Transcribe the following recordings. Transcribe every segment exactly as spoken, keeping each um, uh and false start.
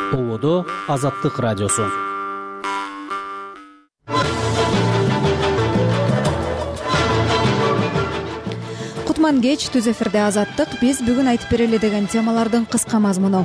Ободо Азаттык радиосу. Кутман кеч, түз эфирде Азаттык. Биз бүгүн айтып берели деген темалардын кыска мазмуну.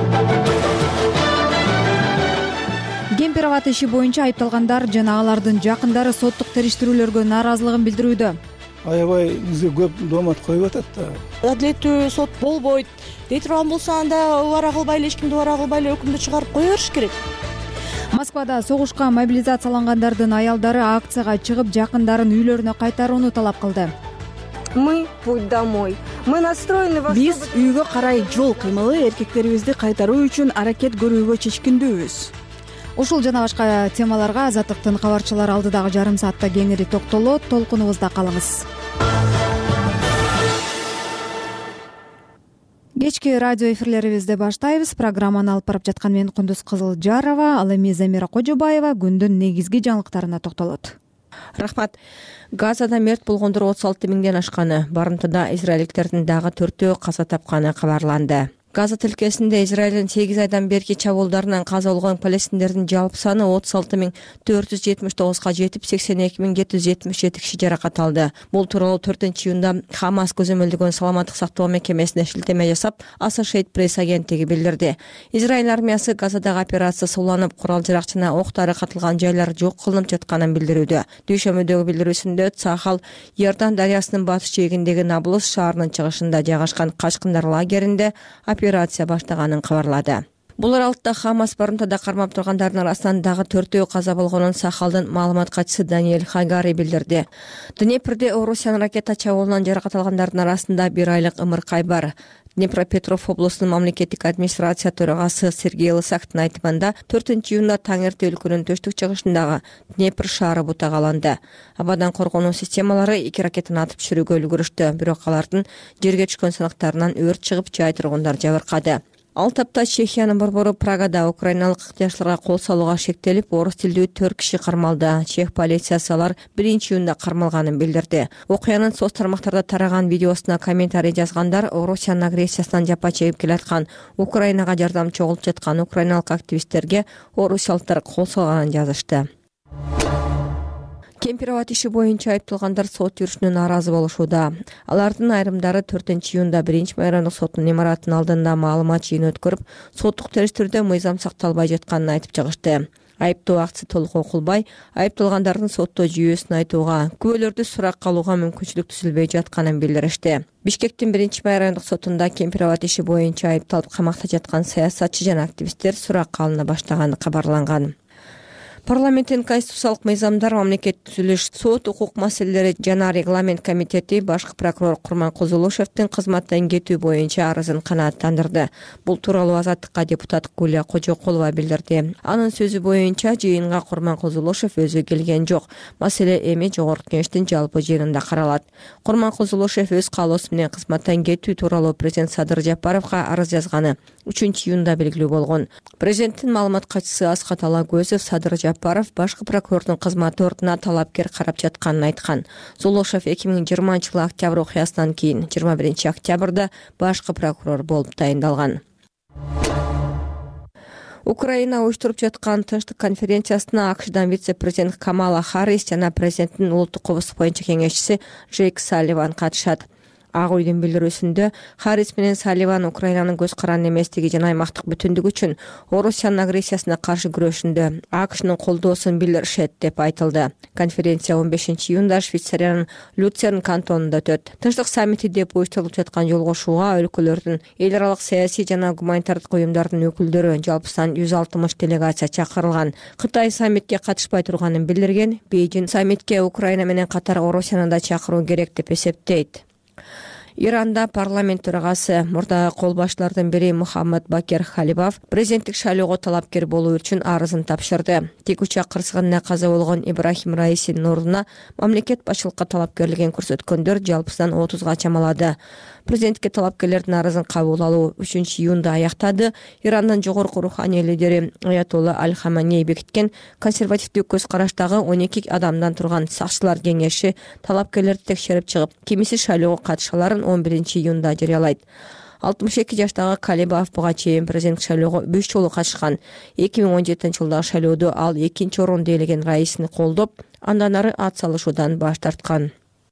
Кемпироват иши боюнча айыпталгандар жана алардын жакындары соттук териштирүүлөргө нааразылыгын билдирүүдө. Аябай бизге көп доомат коюп атат да. Адилеттүү сот болбойт дей турган болсо, анда убара кылбай эле, эч кимди убара кылбай эле өкүмдү чыгарып кое бериш керек. Москвада согушка мобилизациялангандардын аялдары акцияга чыгып, жакындарын үйлөрүнө кайтарууну талап кылды. Мы путь домой. Мы настроены во Биз үйгө карай жол кыймылы эркектерибизди кайтаруу үчүн аракет көрүүгө чечкиндүүбүз. Ушул жана башка темаларга Азаттыктын кабарчылары алдыдагы жарым саатта кеңири токтолот. Толкунубузда калыңыз. Кечки радио эфирлерибизди баштайбыз. Программаны алып барып жаткан мен Кундуз Кызылжарова, ал эми Замира Кожобаева күндүн негизги жаңылыктарына токтолот. Рахмат. Газада мерт болгондор отуз алты миңден ашканы, барымтада израилдиктердин дагы төртөө каза тапканы кабарланды. Газа тилкесинде Израилдин сегиз айдан берки чабуулдарынан каза болгон палестиндердин жалпы саны отуз алты миң төрт жүз жетимиш тогузга жетип, сексен эки миң жети жүз жетимиш жети киши жаракат алды. Бул тууралуу төртүнчү июнда Хамас көзөмөлдөгөн саламаттык сактоо мекемесине шилтеме жасап, Associated Press агенттиги билдирди. Израиль армиясы Газадагы операция суланып, курал-жарак жана октары катылган жайлар жок кылынып жатканын билдирүүдө. Дүйшөмбүдөгү билдирүүсүндө Цахал Иордан дарыясынын батыш жээгиндеги Наблус шаарынын чыгышында жайгашкан качкындар лагеринде операция баштаганын кабарлады. Бул аралыкта Хамас барымтада кармап тургандардын арасынан дагы төртөө каза болгонун Сахалдын маалымат катчысы Даниэль Хагари билдирди. Днепрде Орусиянын ракета чабуулунан жаракат алгандардын арасында бир айлык ымыркай бар. Днепропетровск облусунун мамлекеттик администрация төрагасы Сергей Лысактын айтымында төртүнчү июнда таң эрте өлкөнүн төштүк чыгышындагы Днепр шаары бутагаланды. Абадан коргонуу системалары эки ракетаны атып түшүрүүгө үлгүрүштү, бирок алардын жерге түшкөн сынактарынан өрт чыгып, жай тургундар жабыркады. Ал тапта Чехиянын борбору Прагада украиналык ыктыярчыларга кол салууга шектелип, орус тилдүү төрт киши кармалды. Чех полициясы алар биринчи июнда кармалганын билдирди. Окуянын соц тармактарда тараган видеосуна комментарий жазгандар Орусиянын агрессиясынан жапа чегип келаткан, Украинага жардам чогултуп жаткан украиналык активисттерге орусиялыктар кол салганын жазышты. Кемпироват иши боюнча айыпталгандар сот жүрүшүнө нааразы болушууда. Алардын айрымдары төртүнчү июнда биринчи майрамдык соттун имаратынын алдында маалымат жыйын өткөрүп, соттук териштирүүдө мыйзам сакталбай жатканын айтып чыгышты. Айыптоо акты толук окулбай, айыпталгандардын соттоо жүйөсүн айтууга, күбөлөрдү суракка алууга мүмкүнчүлүк түзүлбөй жатканын билдиришти. Бишкектин биринчи майрамдык сотунда Кемпироват иши боюнча айыпталып камакта жаткан саясатчы жана активисттер суракка алына баштаганы кабарланган. Парламенттин конституциялык мыйзамдар, мамлекет түзүлүш, сот укук маселелери жана регламент комитети башкы прокурор Курман Козулошевдин кызматтан кетүү боюнча арызын канааттандырды. Бул тууралуу Азаттыкка депутат Гулия Кожокулова билдирди. Анын сөзү боюнча жыйынга Курман Козулошев өзү келген жок. Маселе эми жогорку кеңештин жалпы жыйынында каралат. Курман Козулошев өз каалоосу менен кызматтан кетүү тууралуу президент Садыр Жапаровго арыз жазганы үчүнчү июнда белгилүү болгон. Президенттин маалымат катчысы Аскат Алагөзов Садыр Жапаров башкы прокурордун кызмат ордуна талапкер карап жатканын айткан. Зулошев эки миң жыйырманчы жылы октябрь окуясынан кийин жыйырма биринчи октябрда башкы прокурор болуп тайындалган. Украина уюштуруп жаткан тынчтык конференциясына АКШдан вице-президент Камала Харрис жана президенттин улуттук коопсуздук боюнча кеңешчиси Джейк Салливан катышат. Ак үйдүн билдирүүсүндө Харрис менен Салливан Украинанын көз каранды эместиги жана аймактык бүтүндүгү үчүн Орусиянын агрессиясына каршы күрөшүндө АКШнын колдоосун билдиришет деп айтылды. Конференция он бешинчи июнда Швейцариянын Люцерн кантонунда өтөт. Тынчтык саммити деп уюштурулуп жаткан жолугушууга өлкөлөрдүн эл аралык саясий жана гуманитардык уюмдардын өкүлдөрү, жалпысынан жүз алтымыш делегация чакырылган. Кытай саммитке катышпай турганын билдирген. Бейжин саммитке Украина менен катар Орусияны да чакыруу керек деп эсептейт. Иранда парламент төрагасы мурдагы кол башчылардын бири Мухаммад Бакер Халибаф президенттик шайлоого талапкер болуу үчүн арызын тапшырды. Тик учак кырсыгында каза болгон Ибрахим Раисинин ордуна мамлекет башчылыкка талапкерлигин көрсөткөндөр жалпысынан отузга чамалады. Президентке талапкерлердин арызын кабыл алуу үчүнчү июнда аяктады. Ирандын жогорку руханий лидери Аятолла Аль-Хаманей бекиткен консервативдүү көз караштагы он эки адамдан турган сакчылар кеңеши талапкерлерди текшерип чыгып, кимиси шайлоого катышаларын он биринчи июнда жарыялайт. алтымыш эки жаштагы Калибаев буга чейин президенттик шайлоого үч жолу катышкан. эки миң он жетинчи жылдагы шайлоодо ал экинчи орунду ээлеген Раисини колдоп, андан ары ат салышуудан баш тарткан.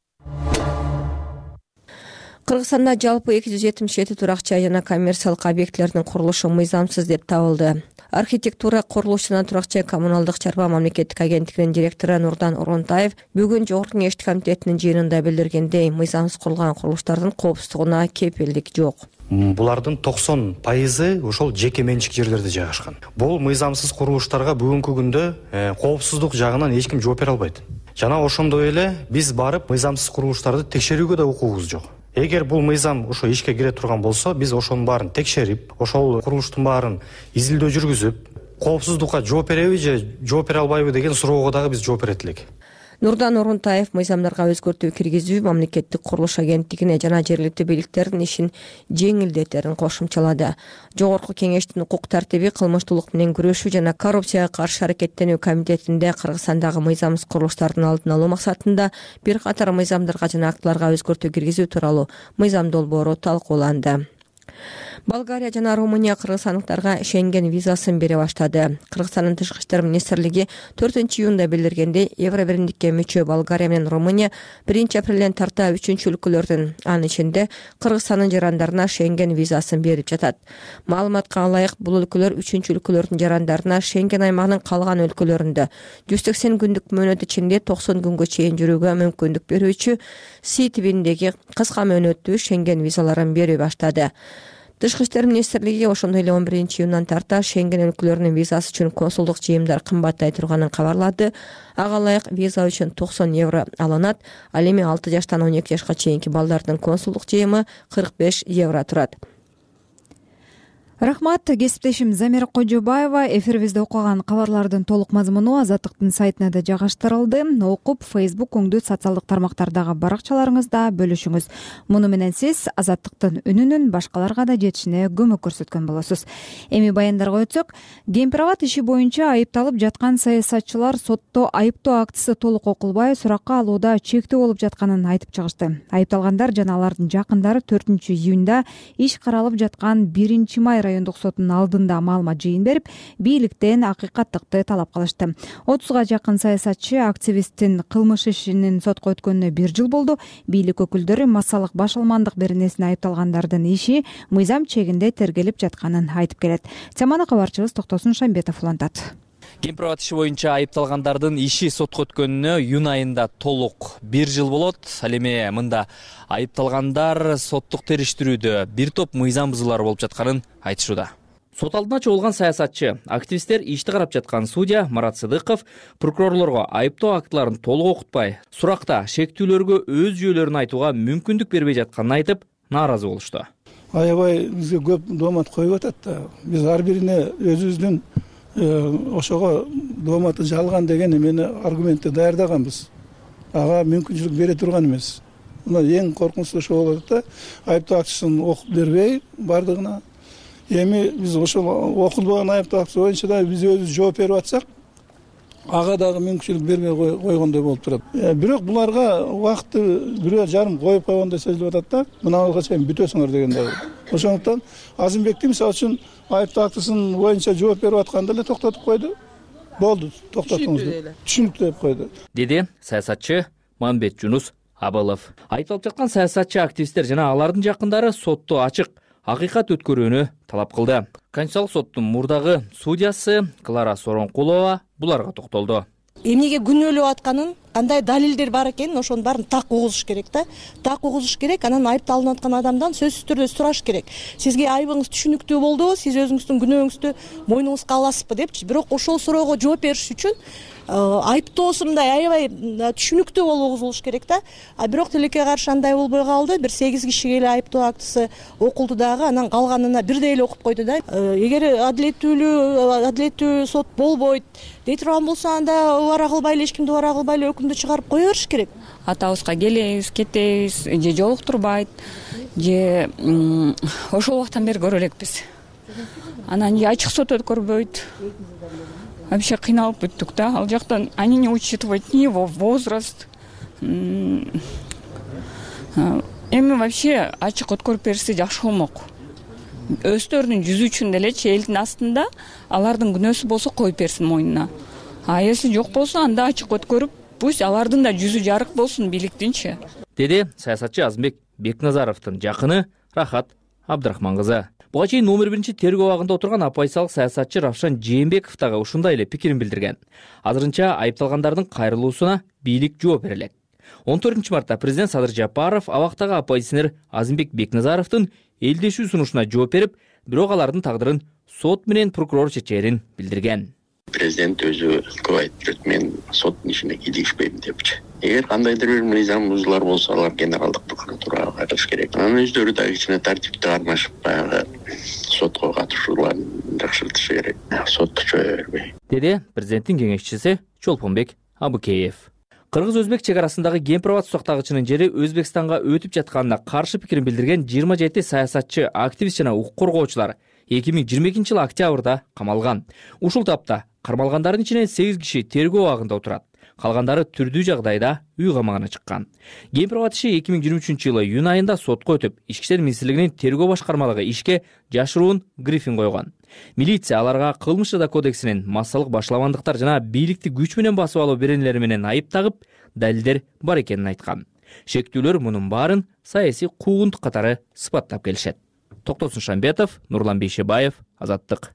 Кыргызстанда жалпы эки жүз жетимиш жети турак-жай жана коммерциялык объектилердин курулушу мыйзамсыз деп табылды. Архитектура, курулуш жана турак-жай коммуналдык чарба мамлекеттик агенттигинин директору Нурдан Орунтаев бүгүн Жогорку Кеңештик комитетинин жыйынында билдиргендей, мыйзамсыз курулган курулуштардын коопсуздугуна кепилдик жок. Булардын токсон пайызы ошол жеке менчик жерлерде жайгашкан. Бул мыйзамсыз курулуштарга бүгүнкү күндө коопсуздук жагынан эч ким жооп бере албайт. Жана ошондой эле биз барып мыйзамсыз курулуштарды текшерүүгө да укугубуз жок. Эгер бул мыйзам ошо ишке кире турган болсо, биз ошонун баарын текшерип, ошол курулуштун баарын изилдөө жүргүзүп, коопсуздукка жооп береби же жооп бере албайбы деген суроого дагы биз жооп берет элек. Нурдан Орунтаев мыйзамдарга өзгөртүү киргизүү мамлекеттик курулуш агенттигине жана жергиликтүү бийликтердин ишин жеңилдетерин кошумчалады. Жогорку Кеңештин укук тартиби, кылмыштуулук менен күрөшүү жана коррупцияга каршы аракеттенүү комитетинде Кыргызстандагы мыйзамсыз курулуштардын алдын алуу максатында бир катар мыйзамдарга жана актыларга өзгөртүү киргизүү тууралуу мыйзам долбоору талкууланды. Болгария жана Румыния кыргызстандыктарга Шенген визасын бере баштады. Кыргызстандын тышкы иштер министрлиги төртүнчү июнда билдиргендей, Евробиримдикке мүчө Болгария менен Румыния биринчи апрелден тарта үчүнчү өлкөлөрдүн, анын ичинде Кыргызстандын жарандарына Шенген визасын берип жатат. Маалыматка ылайык, бул өлкөлөр үчүнчү өлкөлөрдүн жарандарына Шенген аймагынын калган өлкөлөрүндө жүз сексен күндүк мөөнөт ичинде токсон күнгө чейин жүрүүгө мүмкүндүк берүүчү Си тибиндеги кыска мөөнөттүү Шенген визаларын бере баштады. Тышкы иштер министрлиги ошондой эле он биринчи июндан тарта Шенген өлкөлөрүнүн визасы үчүн консулдук жыйымдар кымбаттай турганын кабарлады. Ага ылайык виза үчүн токсон евро алынат, ал эми алты жаштан он эки жашка чейинки балдардын консулдук жыйымы кырк беш евро турат. Рахмат, кесиптешим Замира Кожобаева. Эфирибизде окуган кабарлардын толук мазмуну Азаттыктын сайтына да жайгаштырылды. Окуп, Facebook көңдү социалдык тармактардагы баракчаларыңызда бөлүшүңүз. Муну менен сиз Азаттыктын үнүнүн башкаларга да жетишине көмөк көрсөткөн болосуз. Эми баяндарга өтсөк, Гемпирабад иши боюнча айыпталып жаткан саясатчылар сотто айыптоо актысы толук окулбай суракка алууда чектөө болуп жатканын айтып чыгышты. Айыпталгандар жана алардын жакындары төртүнчү июнда иш каралып жаткан биринчи май райондук сотунун алдында маалымат жыйын берип, бийликтен акыйкаттыкты талап кылышты. отузга жакын саясатчы активисттин кылмыш ишинин сотко өткөнүнө бир жыл болду. Бийлик өкүлдөрү массалык башалмандык беренесине айыпталгандардын иши мыйзам чегинде тергелип жатканын айтып келет. Теманы кабарчыбыз Токтосун Шамбетов улантат. Гемпирабад иши боюнча айыпталгандардын иши сотко өткөнүнө июнь айында толук бир жыл болот. Ал эми мында айыпталгандар соттук териштирүүдө бир топ мыйзам бузуулар болуп жатканын айтышууда. Сот алдына чогулган саясатчы, активисттер ишти карап жаткан судья Марат Сыдыков прокурорлорго айыптоо актыларын толук окутпай, суракта шектүүлөргө өз жүйөлөрүн айтууга мүмкүндүк бербей жатканын айтып, нааразы болушту. Аябай бизге көп доомат коюп атат да. Биз ар бирине өзүбүздүн ошого дооматы жалган деген эмени аргументти даярдаганбыз. Ага мүмкүнчүлүк бере турган эмес. Мына эң коркунучтуу ошо болот да, айыптоо актысын окуп бербей бардыгына. Эми биз ошол окулбаган айыптоо актысы боюнча да биз өзүбүз жооп берип атсак, ага дагы мүмкүнчүлүк бербей койгондой болуп турат. Бирок буларга убакытты бирөө жарым коюп койгондой сезилип атат да, мынага чейин бүтөсүңөр дегендей. Ошондуктан Азымбекти мисалы үчүн айыптоо актысын боюнча жооп берип атканда эле токтотуп койду. Болду, токтотуңуз деп. Түшүнүктүү деп койду. Деди саясатчы Мамбет Жунус Абылов. Айтылып жаткан саясатчы, активисттер жана алардын жакындары сотто ачык акыйкат өткөрүүнү талап кылды. Конституциялык соттун мурдагы судьясы Клара Соронкулова буларга токтолду. Эмнеге күнөөлөп атканын, кандай далилдер бар экенин ошонун баарын так угузуш керек да. Так угузуш керек, анан айыпталынып аткан адамдан сөзсүз түрдө сураш керек. Сизге айыбыңыз түшүнүктүү болдубу? Сиз өзүңүздүн күнөөңүздү мойнуңузга аласызбы депчи. Бирок ошол суроого жооп бериш үчүн айыптоосундай аябай түшүнүктүү болуп угузулуш керек да. А бирок тилекке каршы андай болбой калды. Бир сегиз кишиге эле айыптоо актысы окулду дагы, анан калганына бирдей эле окуп койду да. Эгер адилеттүүлүү, адилеттүү сот болбойт дей турган болсо, анда убара кылбай эле, эч кимди убара кылбай эле өкүмдү чыгарып кое бериш керек. Атабызга келебиз, кетебиз, же жолуктурбайт, же ошол убактан бери көрө элекпиз. Анан же ачык сот өткөрбөйт. Вообще кыйналып бүттүк да. Ал жактан они не учитывают ни его возраст. Эми вообще ачык өткөрүп берсе жакшы болмок. өздөрүнүн жүзү үчүн делечи элдин астында алардын күнөөсү болсо коюп берсин мойнуна. А если жок болсо анда ачык өткөрүп, пусть алардын да жүзү жарык болсун бийликтинчи, деди саясатчы Азымбек Бекназаровдун жакыны Рахат Абдрахман кызы. Буга чейин номер биринчи тергөө абагында отурган оппозициялык саясатчы Равшан Жээнбеков дагы ушундай эле пикирин билдирген. Азырынча айыпталгандардын кайрылуусуна бийлик жооп бере элек. он төртүнчү мартта президент Садыр Жапаров абактагы оппозиционер Азымбек Бекназаровдун элдешүү сунушуна жооп берип, бирок алардын тагдырын сот менен прокурор чечээрин билдирген. Президент өзү көп айтып жүрөт, мен соттун ишине кийлигишпейм депчи. Эгер кандайдыр бир мыйзам бузулар болсо, алар генералдык прокуратурага кайтыш керек. Анан өздөрү дагы кичине тартипти кармашып, баягы сотко катышууларын жакшыртышы керек. Сотто чөйө бербей, деди президенттин кеңешчиси Чолпонбек Абыкеев. Кыргыз-Өзбек чек арасындагы Кемпир-Абад сактагычынын жери Өзбекстанга өтүп жатканына каршы пикирин билдирген жыйырма жети саясатчы, активист жана укук коргоочулар эки миң жыйырма экинчи жылы октябрда камалган. Ушул тапта кармалгандардын ичинен сегиз киши тергөө абагында отурат. Калгандары түрдүү жагдайда үй камагына чыккан. Кемпир-Абад иши эки миң жыйырма үчүнчү жылы июнь айында сотко өтүп, Ички иштер министрлигинин тергөө башкармалыгы ишке жашыруун грифин койгон. Милиция аларга кылмыш жаза кодексинин массалык башламандыктар жана бийликти күч менен басып алуу беренелери менен айып тагып, далилдер бар экенин айткан. Шектүүлөр мунун баарын саясий куугунтук катары сыпаттап келишет. Токтосун Шамбетов, Нурлан Бейшебаев, Азаттык.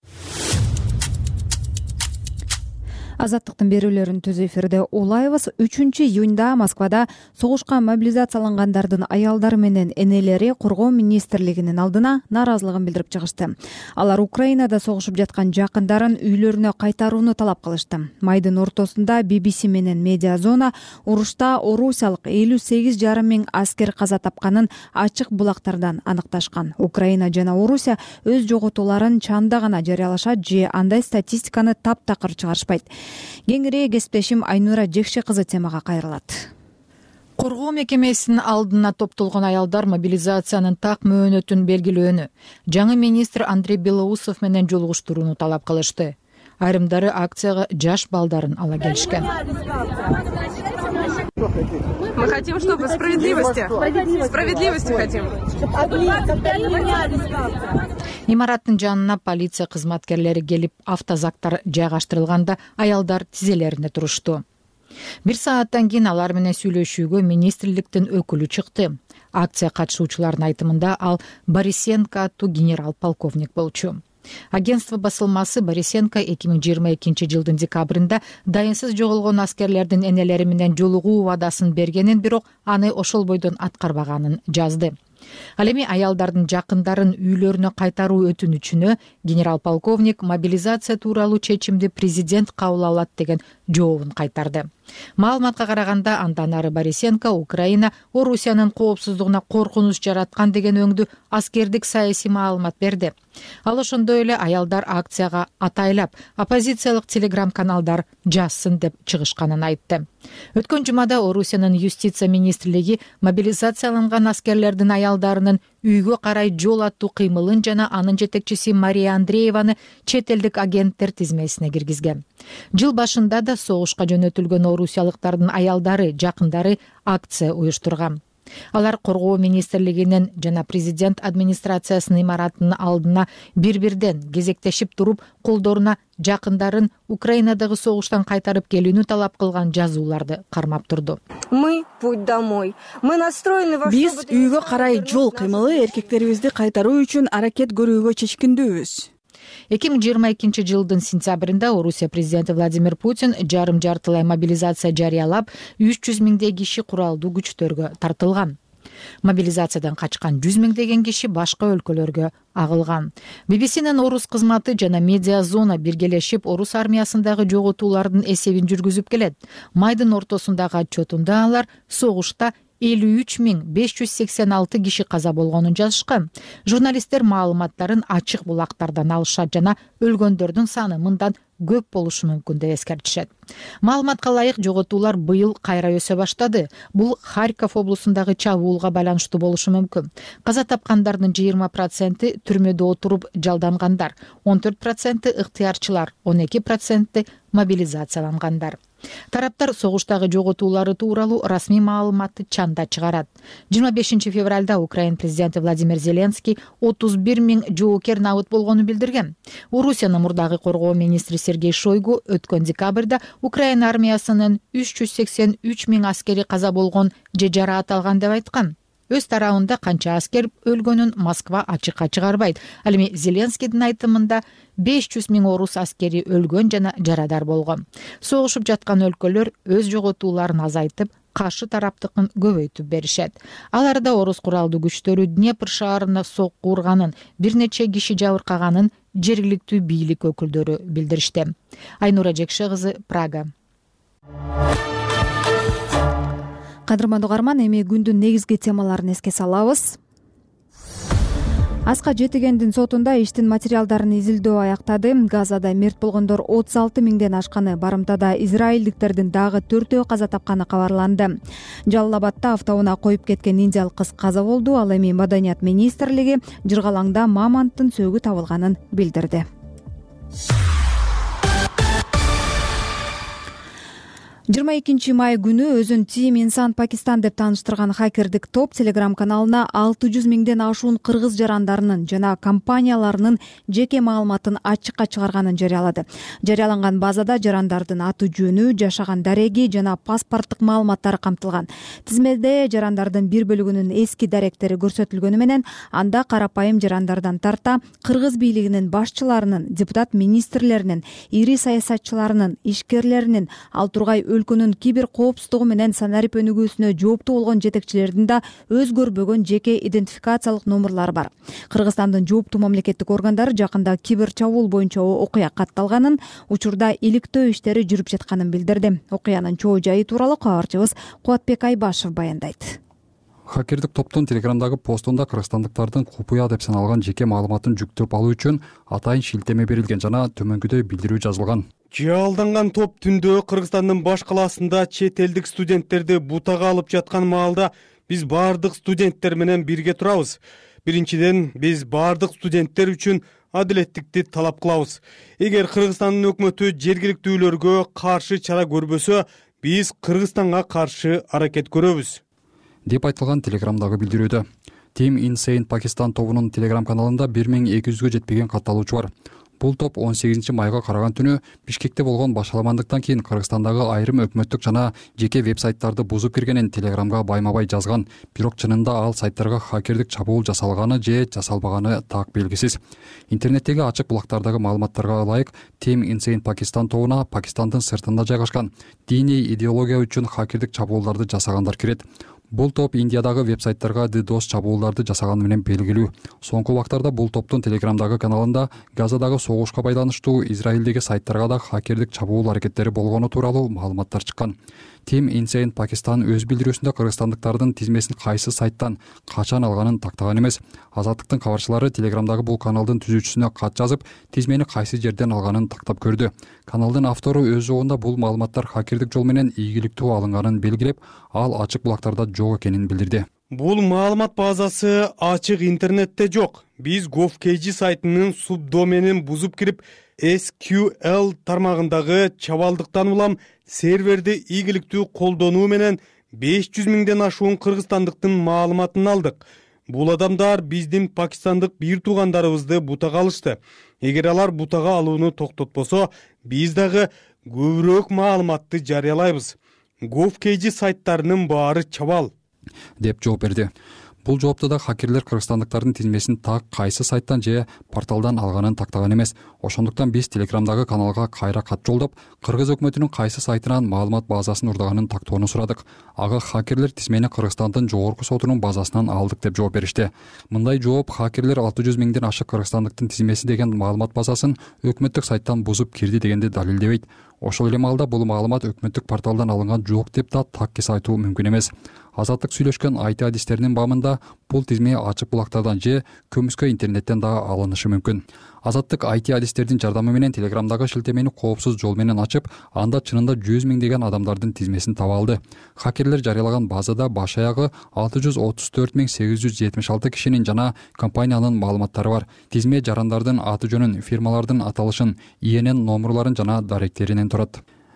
Азаттыктын берүүлөрүн түз эфирде улайбыз. үчүнчү июнда Москвада согушка мобилизациялангандардын аялдары менен энелери коргоо министрлигинин алдына нааразылыгын билдирип чыгышты. Алар Украинада согушуп жаткан жакындарын үйлөрүнө кайтарууну талап кылышты. Майдын ортосунда би би си менен Медиа Зона урушта орусиялык элүү сегиз жарым миң аскер каза тапканын ачык булактардан аныкташкан. Украина жана Орусия өз жоготууларын чанда гана жарыялашат же андай статистиканы таптакыр чыгарышпайт. Кеңири кесиптешим Айнура Жекше кызы темага кайрылат. Коргоо мекемесинин алдына топтолгон аялдар мобилизациянын так мөөнөтүн белгилөөнү, жаңы министр Андрей Белоусов менен жолугуштурууну талап кылышты. Айрымдары акцияга жаш балдарын ала келишкен. Мы хотим, чтобы справедливости. Справедливости хотим. Имараттын жанына полиция кызматкерлери келип, автозактар жайгаштырылганда аялдар тизелерине турушту. Бир сааттан кийин алар менен сүйлөшүүгө министрликтин өкүлү чыкты. Акция катышуучулардын айтымында ал Борисенко аттуу генерал-полковник болчу. Агентство басылмасы Борисенко эки миң жыйырма экинчи жылдын декабрында дайынсыз жоголгон аскерлердин энелери менен жолугуу убадасын бергенин, бирок аны ошол бойдон аткарбаганын жазды. Ал эми аялдардын жакындарын үйлөрүнө кайтаруу өтүнүчүнө генерал-полковник мобилизация тууралуу чечимди президент кабыл алат деген жообун кайтарды. Маалыматка караганда, андан ары Борисенко Украина Орусиянын коопсуздугуна коркунуч жараткан деген өңдү аскердик саясий маалымат берди. Ал ошондой эле аялдар акцияга атайлап оппозициялык телеграм-каналдар жазсын деп чыгышканын айтты. Өткөн жумада Орусиянын юстиция министрлиги мобилизацияланган аскерлердин аялдарынын үйгө карай жол аттуу кыймылын жана анын жетекчиси Мария Андрееваны чет элдик агенттер тизмесине киргизген. Жыл башында да согушка жөнөтүлгөн орусиялыктардын аялдары, жакындары акция уюштурган. Алар коргоо министрлигинин жана президент администрациясынын имаратынын алдына бир-бирден кезектешип туруп, колдоруна жакындарын Украинадагы согуштан кайтарып келүүнү талап кылган жазууларды кармап турду. Мы путь домой. Мы настроены во Биз үйгө карай жол кыймылы эркектерибизди кайтаруу үчүн аракет көрүүгө чечкиндүүбүз. эки миң жыйырма экинчи жылдын сентябрында Орусия президенти Владимир Путин жарым жартылай мобилизация жарыялап, үч жүз миңдей киши куралдуу күчтөргө тартылган. Мобилизациядан качкан жүз миңдеген киши башка өлкөлөргө агылган. би би синин орус кызматы жана Медиа Зона биргелешип орус армиясындагы жоготуулардын эсебин жүргүзүп келет. Майдын ортосундагы отчетунда алар согушта элүү үч миң беш жүз сексен алты киши каза болгонун жазышкан. Журналисттер маалыматтарын ачык булактардан алышат жана өлгөндөрдүн саны мындан көп болушу мүмкүн деп эскертишет. Маалыматка ылайык жоготуулар быйыл кайра өсө баштады. Бул Харьков облусундагы чабуулга байланыштуу болушу мүмкүн. Каза тапкандардын жыйырма проценти түрмөдө отуруп жалдангандар, он төрт проценти ыктыярчылар, он эки проценти мобилизациялангандар. Тараптар согуштагы жоготуулары тууралуу расмий маалыматты чанда чыгарат. жыйырма бешинчи февралда Украина президенти Владимир Зеленский отуз бир миң жоокер набыт болгонун билдирген. Орусиянын мурдагы коргоо министри Сергей Шойгу өткөн декабрда Украина армиясынын үч жүз сексен үч миң аскери каза болгон же жараат алган деп айткан. Өз тарабында канча аскер өлгөнүн Москва ачыкка чыгарбайт. Ал эми Зеленскийдин айтымында беш жүз миң орус аскери өлгөн жана жарадар болгон. Согушуп жаткан өлкөлөр өз жоготууларын азайтып, каршы тараптыкын көбөйтүп беришет. Аларда орус куралдуу күчтөрү Днепр шаарына сокку урганын, бир нече киши жабыркаганын жергиликтүү бийлик өкүлдөрү билдиришти. Айнура Жекше кызы, Прага. Кадырман угарман, эми күндүн негизги темаларын эске салабыз. Аска Жетигендин сотунда иштин материалдарын изилдөө аяктады. Газада мерт болгондор отуз алты миңден ашканы, барымтада израилдиктердин дагы төртөө каза тапканы кабарланды. Жалал Абадда автоунаа коюп кеткен индиялык кыз каза болду. Ал эми Маданият министрлиги Жыргалаңда Мамонттун сөөгү табылганын билдирди. жыйырма экинчи май күнү өзүн Team Insan Пакистан деп тааныштырган хакердик топ Telegram каналына алты жүз миңден ашуун кыргыз жарандарынын жана компанияларынын жеке маалыматын ачыкка чыгарганын жарыялады. Жарыяланган базада жарандардын аты жөнү, жашаган дареги жана паспорттук маалыматтары камтылган. Тизмеде жарандардын бир бөлүгүнүн эски даректери көрсөтүлгөнү менен анда карапайым жарандардан тарта кыргыз бийлигинин башчыларынын, депутат министрлеринин, ири саясатчыларынын, ишкерлеринин, ал тургай өлкөнүн кибер коопсуздугу менен санарип өнүгүүсүнө жооптуу болгон жетекчилердин да өзгөрбөгөн жеке идентификациялык номерлары бар. Кыргызстандын жооптуу мамлекеттик органдары жакында кибер чабуул боюнча окуя катталганын, учурда иликтөө иштери жүрүп жатканын билдирди. Окуянын чоо жайы тууралуу кабарчыбыз Кубатбек Айбашев баяндайт. Хакердик топтун Телеграмдагы постунда кыргызстандыктардын купуя деп саналган жеке маалыматын жүктөп алуу үчүн атайын шилтеме берилген жана төмөнгүдөй билдирүү жазылган. Жалданган топ түндө Кыргызстандын баш калаасында чет элдик студенттерди бутага алып жаткан маалда биз бардык студенттер менен бирге турабыз. Биринчиден, биз бардык студенттер үчүн адилеттикти талап кылабыз. Эгер Кыргызстандын өкмөтү жергиликтүүлөргө каршы чара көрбөсө, биз Кыргызстанга каршы аракет көрөбүз деп айтылган Телеграмдагы билдирүүдө. Team Insan Пакистан тобунун Telegram каналында бир миң эки жүзгө жетпеген катталуучу бар. Бул топ он сегизинчи майга караган түнү Бишкекте болгон башаламандыктан кийин Кыргызстандагы айрым өкмөттүк жана жеке веб-сайттарды бузуп киргенин Телеграмга байма-бай жазган. Бирок чынында ал сайттарга хакердик чабуул жасалганы же жасалбаганы так белгисиз. Интернеттеги ачык булактардагы маалыматтарга ылайык Team Insan Пакистан тобуна Пакистандын сыртында жайгашкан диний идеология үчүн хакердик чабуулдарды жасагандар кирет. Бул топ Индиядагы веб-сайттарга DDoS чабуулдарды жасаганы менен белгилүү. Соңку убактарда бул топтун Телеграмдагы каналында Газадагы согушка байланыштуу Израилдеги сайттарга да хакердик чабуул аракеттери болгону тууралуу маалыматтар чыккан. Team Insan Пакистан өз билдирүүсүндө кыргызстандыктардын тизмесин кайсы сайттан качан алганын тактаган эмес. Азаттыктын кабарчылары Телеграмдагы бул каналдын түзүүчүсүнө кат жазып, тизмени кайсы жерден алганын тактап көрдү. Каналдын автору өз жогунда бул маалыматтар хакердик жол менен ийгиликтүү алынганын белгилеп, ал ачык булактарда жок экенин билдирди. Бул маалымат базасы ачык интернетте жок. Биз GovKG сайтынын субдоменин бузуп кирип, эс кью эл тармагындагы чабалдыктан улам серверди ийгиликтүү колдонуу менен беш жүз миңден ашуун кыргызстандыктын маалыматын алдык. Бул адамдар биздин пакистандык бир туугандарыбызды бутага алышты. Эгер алар бутага алууну токтотпосо, биз дагы көбүрөөк маалыматты жарыялайбыз. GovKG сайттарынын баары чабал деп жооп берди. Бул жоопто да хакерлер кыргызстандыктардын тизмесин так кайсы сайттан же порталдан алганын тактаган эмес. Ошондуктан биз Телеграмдагы каналга кайра кат жолдоп, кыргыз өкмөтүнүн кайсы сайтынан маалымат базасын урдаганын тактоону сурадык. Ага хакерлер тизмени Кыргызстандын жогорку сотунун базасынан алдык деп жооп беришти. Мындай жооп хакерлер алты жүз миңден ашык кыргызстандыктын тизмеси деген маалымат базасын өкмөттүк сайттан бузуп кирди дегенди далилдебейт. Ошол эле маалда бул маалымат өкмөттүк порталдан алынган жок деп да таккис айтуу мүмкүн эмес. Азаттык сүйлөшкөн ай ти адистеринин баамында бул тизме ачык булактардан же көмүскө интернеттен да алынышы мүмкүн. Азаттык ай ти адистердин жардамы менен Телеграмдагы шилтемени коопсуз жол менен ачып, анда чынында жүз миңдеген адамдардын тизмесин таба алды. Хакерлер жарыялаган базада баш аягы алты жүз отуз төрт миң сегиз жүз жетимиш алты кишинин жана компаниянын маалыматтары бар. Тизме жарандардын аты жөнүн, фирмалардын аталышын, ИНН номерларын жана даректеринен турат.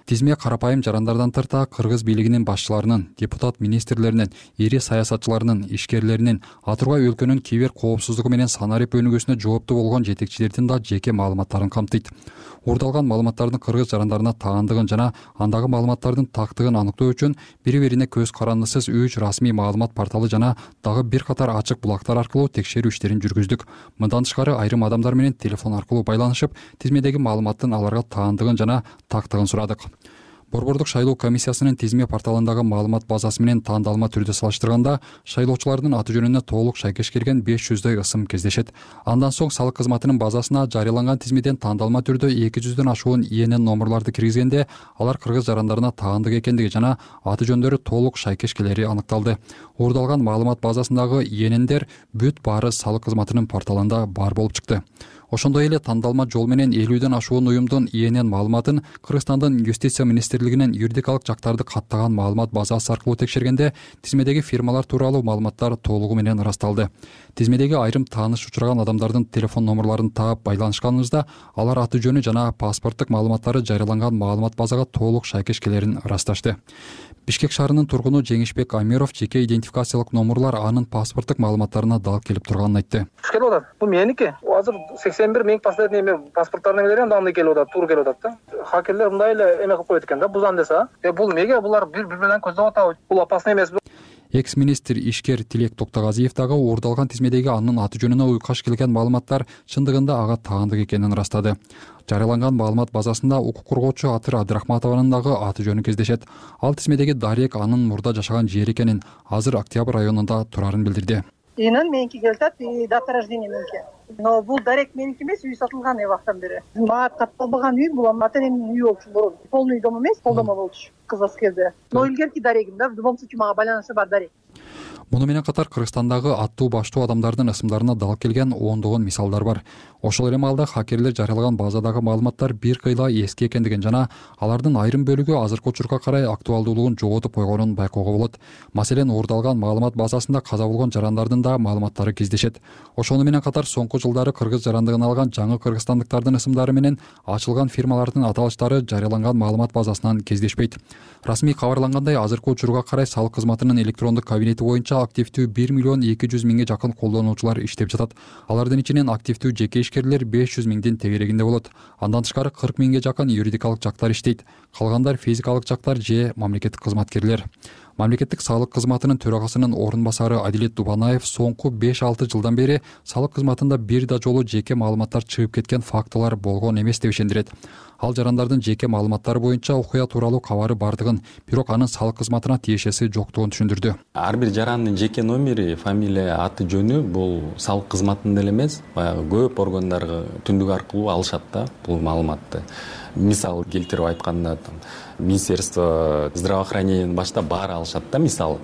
Тизме карапайым жарандардан тарта кыргыз бийлигинин башчыларынын, депутат министрлеринин, ири саясатчыларынын, ишкерлеринин, атургай өлкөнүн кибер коопсуздугу менен санарип өнүгүүсүнө жооптуу болгон жетекчилердин да жеке маалыматтарын камтыйт. Уурдалган маалыматтардын кыргыз жарандарына таандыгын жана андагы маалыматтардын тактыгын аныктоо үчүн бири-бирине көз карандысыз үч расмий маалымат порталы жана дагы бир катар ачык булактар аркылуу текшерүү иштерин жүргүздүк. Мындан тышкары айрым адамдар менен телефон аркылуу байланышып, тизмедеги маалыматтын аларга таандыгын жана тактыгын сурадык. Борбордук шайлоо комиссиясынын тизме порталындагы маалымат базасы менен таандалма түрдө салыштырганда шайлоочулардын аты жөнүнө толук шайкеш келген беш жүздөй ысым кездешет. Андан соң салык кызматынын базасына жарыяланган тизмеден таандалма түрдө эки жүздөн ашуун И Н Н номурларды киргизгенде алар кыргыз жарандарына таандык экендиги жана аты жөндөрү толук шайкеш келери аныкталды. Уурдалган маалымат базасындагы И Н Ндер бүт баары салык кызматынын порталында бар болуп чыкты. Ошондой эле тандалма жол менен элүүдөн ашуун уюмдун И Н Н маалыматын Кыргызстандын юстиция министрлигинин юридикалык жактарды каттаган маалымат базасы аркылуу текшергенде тизмедеги фирмалар тууралуу маалыматтар толугу менен ырасталды. Тизмедеги айрым тааныш учураган адамдардын телефон номурларын таап байланышканыбызда алар аты жөнү жана паспорттук маалыматтары жарыяланган маалымат базага толук шайкеш келерин ырасташты. Бишкек шаарынын тургуну Жеңишбек Амиров жеке идентификациялык номурлар анын паспорттук маалыматтарына дал келип турганын айтты. Келип атат. Бул меники. Азыр сексен бир мең последний эме паспорттарына келер, анда келип атат, туура келип атат да. Хакерлер мындай эле эме кылып коет экен да, бузан десе. Э бул эмнеге булар бири-бири менен көздөп атабы? Бул опасный эмеспи? Экс-министр ишкер Тилек Токтогазиев дагы уурдалган тизмедеги анын аты жөнүнө уйкаш келген маалыматтар чындыгында ага таандык экенин ырастады. Жарыяланган маалымат базасында укук коргоочу Атыр Абдрахматованын дагы аты жөнү кездешет. Ал тизмедеги Дарек анын мурда жашаган жери экенин, азыр Октябрь районунда турарын билдирди. Инын меники келтат, дата рождения меники. Но бул Дарек меники эмес, үй сатылган убактан бери. Мага катталбаган үй, бул ата энемдин үйү болчу мурун. Полный дом эмес, полдомо болчу. Кыз аскерде. Но илгерки Дарегим да, в любом случае мага байланышы бар Дарек. Муну менен катар Кыргызстандагы аттуу баштуу адамдардын ысымдарына дал келген ондогон мисалдар бар. Ошол эле маалда хакерлер жарыялаган базадагы маалыматтар бир кыйла эски экендигин жана алардын айрым бөлүгү азыркы учурга карай актуалдуулугун жоготуп койгонун байкоого болот. Маселен, уурдалган маалымат базасында каза болгон жарандардын да маалыматтары кездешет. Ошону менен катар соңку жылдары кыргыз жарандыгын алган жаңы кыргызстандыктардын ысымдары менен ачылган фирмалардын аталыштары жарыяланган маалымат базасынан кездешпейт. Расмий кабарлангандай, азыркы учурга карай салык кызматынын электрондук кабинети боюнча активдүү бир миллион эки жүз миңге жакын колдонуучулар иштеп жатат. Алардын ичинен активдүү жеке ишкерлер беш жүз миңдин тегерегинде болот. Андан тышкары кырк миңге жакын юридикалык жактар иштейт. Калгандар физикалык жактар же мамлекеттик кызматкерлер. Мамлекеттик салык кызматынын төрагасынын орун басары Адилет Дубанаев соңку беш алты жылдан бери салык кызматында бир да жолу жеке маалыматтар чыгып кеткен фактылар болгон эмес деп ишендирет. Ал жарандардын жеке маалыматтары боюнча окуя тууралуу кабары бардыгын, бирок анын салык кызматына тиешеси жоктугун түшүндүрдү. Ар бир жарандын жеке номери, фамилия, аты жөнү бул салык кызматында эле эмес, баягы көп органдарга түндүк аркылуу алышат да бул маалыматты. Мисал келтирип айтканда, Министерство здравоохранения башта баары алышат да, мисалы.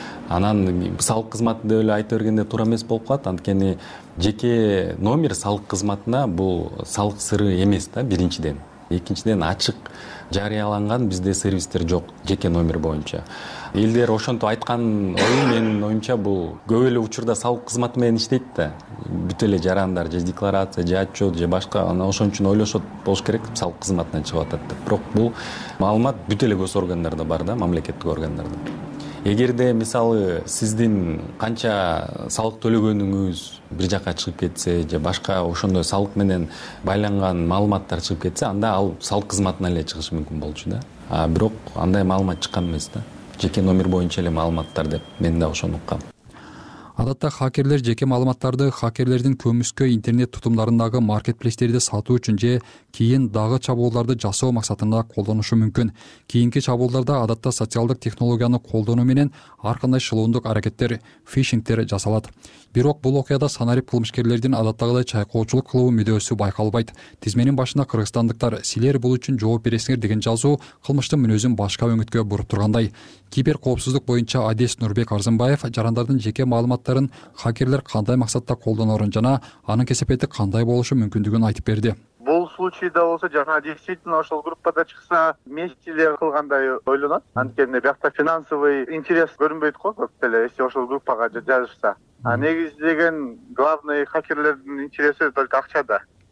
Анан салык кызматы деп эле айта бергенде туура эмес болуп калат, анткени жеке номер салык кызматына бул салык сыры эмес да, биринчиден. Экинчиден, ачык жарыяланган бизде сервистер жок жеке номер боюнча. Элдер ошентип айткан ою менин оюмча бул көп эле учурда салык кызматы менен иштейт да. Бүт эле жарандар же декларация, же отчет, же башка, анан ошон үчүн ойлошот болуш керек деп салык кызматынан чыгып атат деп. Бирок бул маалымат бүт эле гос органдарда бар да, мамлекеттик органдарда. Эгерде мисалы сиздин канча салык төлөгөнүңүз бир жака чыгып кетсе, же башка ошондой салык менен байланган маалыматтар чыгып кетсе, анда ал салык кызматынан эле чыгышы мүмкүн болчу да. А бирок андай маалымат чыккан эмес да. Жеке номер боюнча эле маалыматтар деп мен да ошону уккам. Адатта хакерлер жеке маалыматтарды хакерлердин көмүскө интернет тутумдарындагы маркетплейстерди сатуу үчүн же кийин дагы чабуулдарды жасоо максатында колдонушу мүмкүн. Кийинки чабуулдарда адатта социалдык технологияны колдонуу менен ар кандай шылуундук аракеттер, фишингтер жасалат. Бирок бул окуяда санарип кылмышкерлердин адаттагыдай чайкоочулук кылуу мүдөөсү байкалбайт. Тизменин башында кыргызстандыктар силер бул үчүн жооп бересиңер деген жазуу кылмыштын мүнөзүн башка өңүткө буруп тургандай. Кибер коопсуздук боюнча Адес Нурбек Арзымбаев жарандардын жеке маалыматтарын хакерлер кандай максатта колдонорун жана анын кесепети кандай болушу мүмкүндүгүн айтып берди. Бул случайда болсо жана действительно ошол группада чыкса вместе эле кылгандай ойлонот. Анткени биякта финансовый интерес көрүнбөйт го көп деле, если ошол группага жазышса. А негизи деген главный хакерлердин интереси только акчада.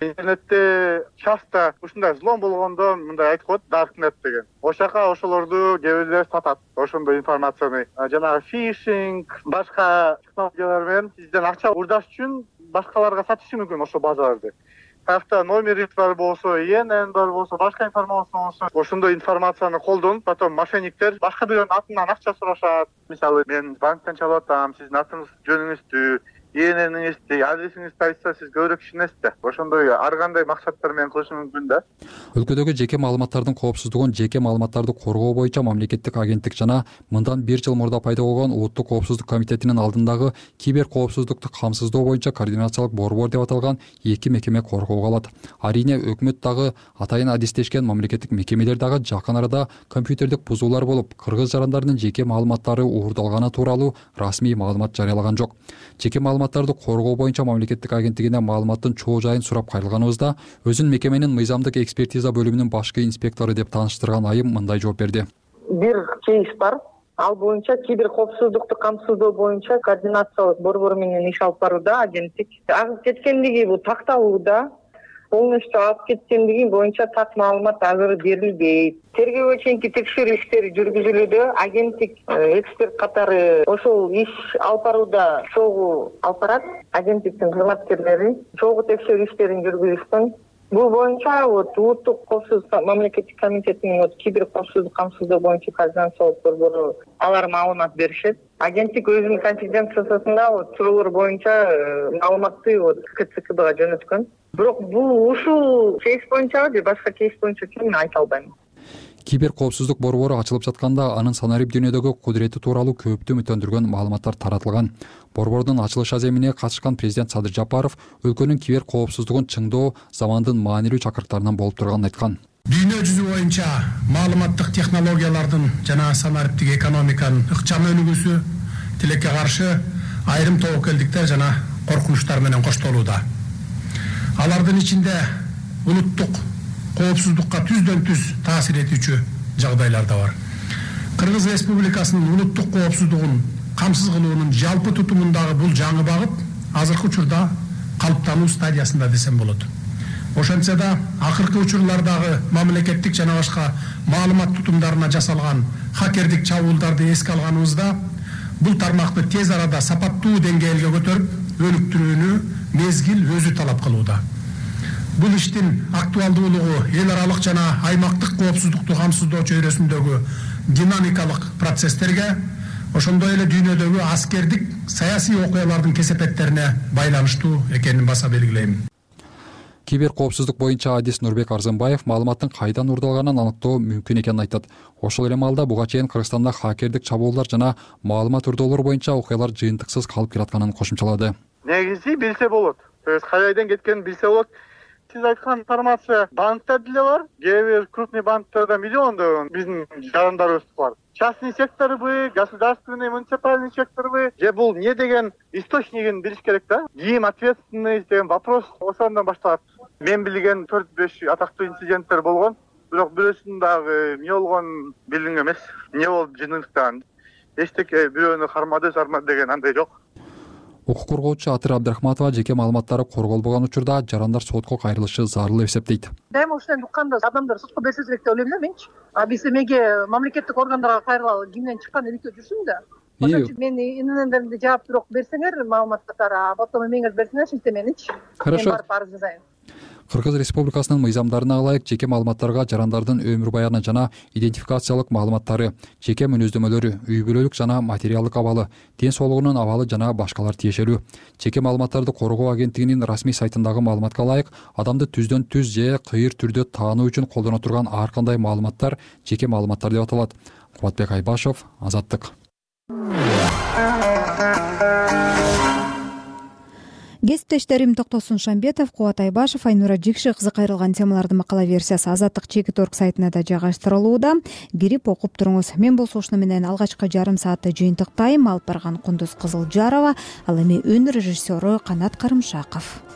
интернетте часто ушундай взлом болгондо мындай айтып коет даркнет деген. Ошол жака ошолорду кээ бирлер сатат. Ошондой информацияны жанагы фишинг, башка технологиялар менен сизден акча урдаш үчүн башкаларга сатышы мүмкүн ошол базаларды. Каякта номери бар болсо, и эн эн бар болсо, башка информация болсо, ошондой информацияны колдонуп, потом мошенниктер башка бирөөнүн атынан акча сурашат. Мисалы, мен банктан чалып атам, сиздин атыңыз, жөнүңүздү, и эн эниңизди, адресиңизди айтса, сиз көбүрөөк ишенесиз да. Ошондой ар кандай максаттар менен кылышы мүмкүн да. Өлкөдөгү жеке маалыматтардын коопсуздугун жеке маалыматтарды коргоо боюнча мамлекеттик агенттик жана мындан бир жыл мурда пайда болгон Улуттук коопсуздук комитетинин алдындагы кибер коопсуздукту камсыздоо боюнча координациялык борбор деп аталган эки мекеме коргоого алат. Арийне өкмөт дагы атайын адистешкен мамлекеттик мекемелер дагы жакын арада компьютердик бузуулар болуп, кыргыз жарандарынын жеке маалыматтары уурдалганы тууралуу расмий маалымат жарыялаган жок. Жеке маалыматтарды коргоо боюнча мамлекеттик агенттигине маалыматтын чоо жайын сурап кайрылганыбызда өзүн мекеменин мыйзамдык экспертиза бөлүмүнүн башкы инспектору деп тааныштырган айым мындай жооп берди. Бир кейс бар. Ал боюнча кибер коопсуздукту камсыздоо боюнча координациялык борбор менен иш алып барууда агенттик. Агып кеткендиги бул такталууда. Полностью алып кеткендиги боюнча так маалымат азыр берилбейт. Тергөөгө чейинки текшерүү иштери жүргүзүлүүдө, агенттик эксперт катары ошол иш алып барууда чогуу алып барат. Агенттиктин кызматкерлери чогуу текшерүү иштерин жүргүзүшкөн. Бул боюнча вот Улуттук коопсуздук мамлекеттик комитетинин вот кибер коопсуздук камсыздоо боюнча координациялык борбору алар маалымат беришет. Агенттик өзүнүн конфиденциясында вот чоолор боюнча маалыматты вот КЦКБга жөнөткөн. Бирок бул ушул кейс боюнчабы же башка кейс боюнча мен айта албайм. Кибер коопсуздук борбору ачылып жатканда анын санарип дүйнөдөгү кудурети тууралуу көптү үмүттөндүргөн маалыматтар таратылган. Борбордун ачылыш аземине катышкан президент Садыр Жапаров өлкөнүн кибер коопсуздугун чыңдоо замандын маанилүү чакырыктарынан болуп турганын айткан. Дүйнө жүзү боюнча маалыматтык технологиялардын жана санариптик экономиканын ыкчам өнүгүүсү тилекке каршы айрым тобокелдиктер жана коркунучтар менен коштолууда. Алардын ичинде улуттук коопсуздукка түздөн түз таасир этүүчү жагдайлар да бар. Кыргыз Республикасынын улуттук коопсуздугун камсыз кылуунун жалпы тутумундагы бул жаңы багыт азыркы учурда калыптануу стадиясында десем болот. Ошентсе да акыркы учурлардагы мамлекеттик жана башка маалымат тутумдарына жасалган хакердик чабуулдарды эске алганыбызда бул тармакты тез арада сапаттуу деңгээлге көтөрүп өнүктүрүүнү мезгил өзү талап кылууда. Бул иштин актуалдуулугу эл аралык жана аймактык коопсуздукту камсыздоо чөйрөсүндөгү динамикалык процесстерге, ошондой эле дүйнөдөгү аскердик саясий окуялардын кесепеттерине байланыштуу экенин баса белгилейм. Кибер коопсуздук боюнча адис Нурбек Арзымбаев маалыматтын кайдан уурдалганын аныктоо мүмкүн экенин айтат. Ошол эле маалда буга чейин Кыргызстанда хакердик чабуулдар жана маалымат урдоолор боюнча окуялар жыйынтыксыз калып келатканын кошумчалады. Негизи билсе болот. То есть кайдан кеткенин билсе болот. Сиз айткан информация банкта деле бар. Кээ бир крупный банктарда миллиондогон биздин жарандарыбыз бар. Частный секторбы, государственный, муниципальный секторбы, же бул не деген источнигин билиш керек да. Ким ответственный деген вопрос ошондон башталат. Мен билген төрт беш атактуу инциденттер болгон, бирок бирөөсүн дагы эмне болгон билингем эмес. Эмне болуп жыныктаган. Эчтеке бирөөнү кармады, сармады деген андай жок. Укук коргоочу Атыр Абдрахматова жеке маалыматтары корголбогон учурда жарандар сотко кайрылышы зарыл деп эсептейт. Дайыма ушундай укканда адамдар сотко берсе керек деп ойлойм да менчи. А биз эмеге мамлекеттик органдарга кайрылалы кимден чыккан иликтөө жүрсүн да. Ошон үчүн мен иненемдерди жаап бирок берсеңер маалымат катары, а потом эмеңерди берсеңер ишинте меничи. Мен барып арыз жазайын. Кыргыз Республикасынын мыйзамдарына ылайык жеке маалыматтарга жарандардын өмүр баяны жана идентификациялык маалыматтары, жеке мүнөздөмөлөрү, үй бүлөлүк жана материалдык абалы, ден соолугунун абалы жана башкалар тиешелүү. Жеке маалыматтарды коргоо агенттигинин расмий сайтындагы маалыматка ылайык адамды түздөн түз же кыйыр түрдө таануу үчүн колдоно турган ар кандай маалыматтар жеке маалыматтар деп аталат. Кубатбек Айбашев, Азаттык. Кесиптештерим Токтосун Шамбетов, Кубат Айбашев, Айнура Жикши кызы кайрылган темалардын макала версиясы Азаттык чекит орг сайтына да жайгаштырылууда. Кирип окуп туруңуз. Мен болсо ушуну менен алгачкы жарым саатты жыйынтыктайм. Алып барган Кундуз Кызылжарова, ал эми өнөр режиссеру Канат Карымшаков.